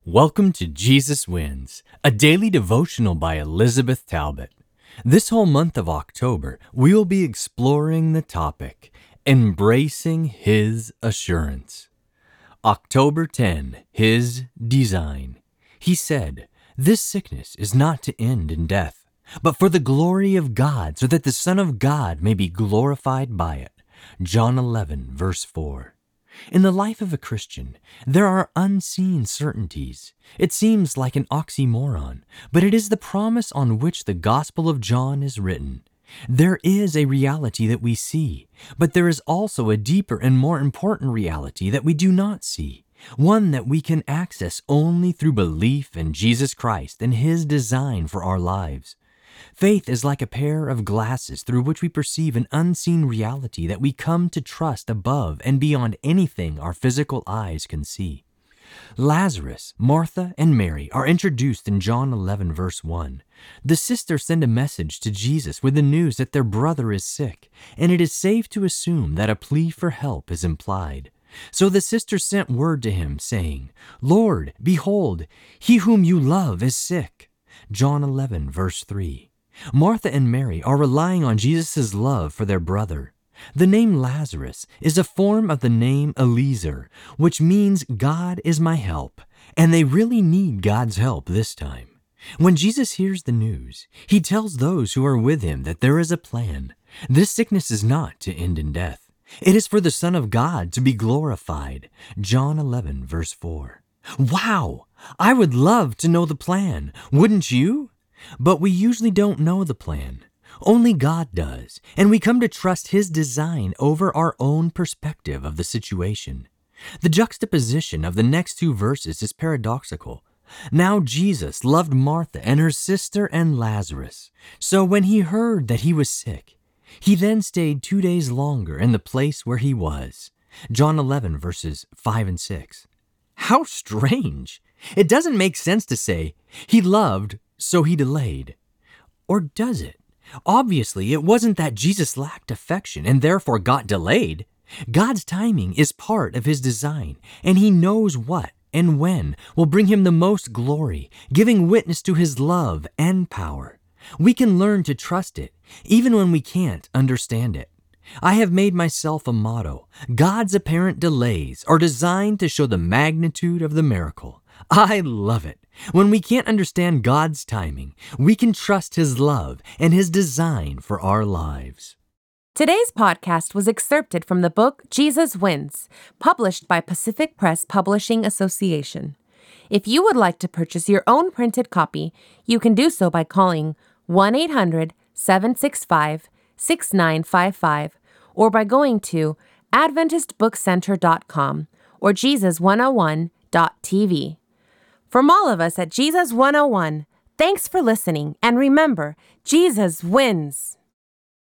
Welcome to Jesus Wins, a daily devotional by Elizabeth Talbot. This whole month of October, we will be exploring the topic, Embracing His Assurance. October 10, His Design. He said, "This sickness is not to end in death, but for the glory of God, so that the Son of God may be glorified by it." John 11, verse 4. In the life of a Christian, there are unseen certainties. It seems like an oxymoron, but it is the promise on which the Gospel of John is written. There is a reality that we see, but there is also a deeper and more important reality that we do not see, one that we can access only through belief in Jesus Christ and His design for our lives. Faith is like a pair of glasses through which we perceive an unseen reality that we come to trust above and beyond anything our physical eyes can see. Lazarus, Martha, and Mary are introduced in John 11, verse 1. The sisters send a message to Jesus with the news that their brother is sick, and it is safe to assume that a plea for help is implied. So the sisters sent word to him, saying, "Lord, behold, he whom you love is sick." John 11, verse 3. Martha and Mary are relying on Jesus' love for their brother. The name Lazarus is a form of the name Eliezer, which means God is my help, and they really need God's help this time. When Jesus hears the news, He tells those who are with Him that there is a plan. This sickness is not to end in death. It is for the Son of God to be glorified. John 11, verse 4. Wow! I would love to know the plan, wouldn't you? But we usually don't know the plan. Only God does, and we come to trust His design over our own perspective of the situation. The juxtaposition of the next two verses is paradoxical. Now Jesus loved Martha and her sister and Lazarus. So when He heard that he was sick, He then stayed 2 days longer in the place where he was. John 11, verses 5 and 6. How strange! It doesn't make sense to say, He loved, so He delayed. Or does it? Obviously, it wasn't that Jesus lacked affection and therefore got delayed. God's timing is part of His design, and He knows what and when will bring Him the most glory, giving witness to His love and power. We can learn to trust it, even when we can't understand it. I have made myself a motto: God's apparent delays are designed to show the magnitude of the miracle. I love it. When we can't understand God's timing, we can trust His love and His design for our lives. Today's podcast was excerpted from the book Jesus Wins, published by Pacific Press Publishing Association. If you would like to purchase your own printed copy, you can do so by calling 1-800-765-6955 or by going to AdventistBookCenter.com or Jesus101.tv. From all of us at Jesus 101, thanks for listening, and remember, Jesus wins!